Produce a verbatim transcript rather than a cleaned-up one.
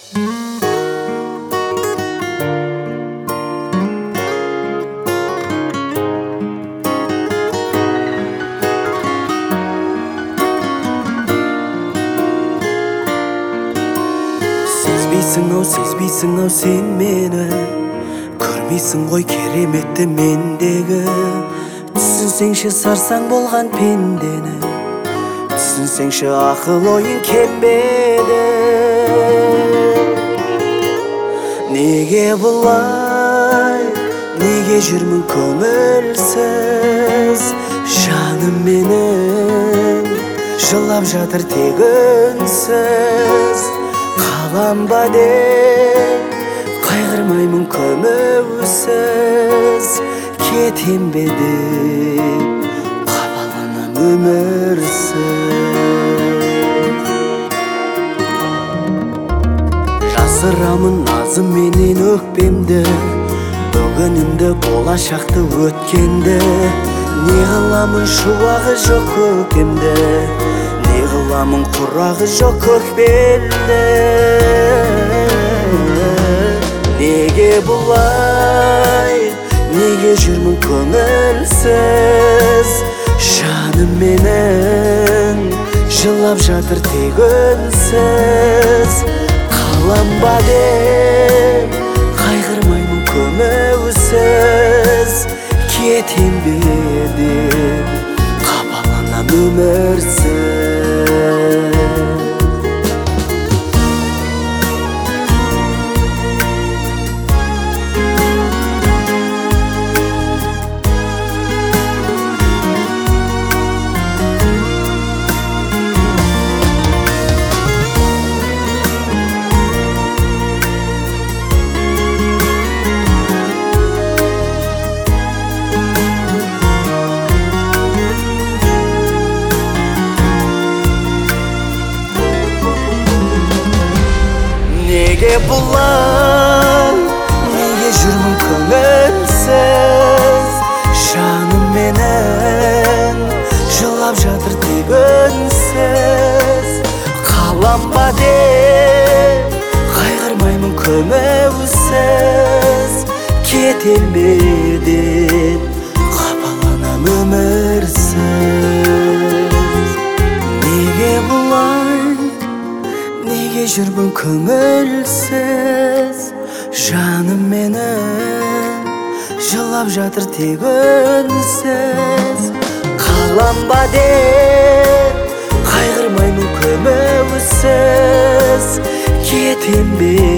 Сезбейсің-ау, сезбейсің-ау сен мені, көрмейсің ғой кереметті мендегі. Түсінсеңші сарсаң болған пендені, түсінсеңші ақыл ойын кембеді. Неге бұлай, неге жүрмін көңілсіз? Жаным менің жылап жатыр тек үнсіз. Қалам ба деп қайғырмаймын көмеусіз. Кетем бе деп қапаланам өмірсіз. Жасырамын назым менен өкпемді, бүгінімді, болашақты, өткенді. Не қыламын шуағы жоқ көкемді, не қыламын құрағы жоқ көкбелді. Неге бұлай, неге жүрмін көңілсіз? Жаным менің жылап жатыр тек үнсіз. Қалам ба деп қайғырмаймын көмеусіз. Кетем бе деп қапаланам өмірсіз. Неге бұлай, неге жүрмін көңілсіз? Жаным менің жылап жатыр тек үнсіз. Қалам ба деп қайғырмаймын көмеусіз. Кетем бе деп қапаланам өмірсіз. Неге бұлай, неге жүрмін көңілсіз? Жаным менің жылап жатыр тек үнсіз. Қалам ба деп қайғырмаймын көмеусіз. Кетем бе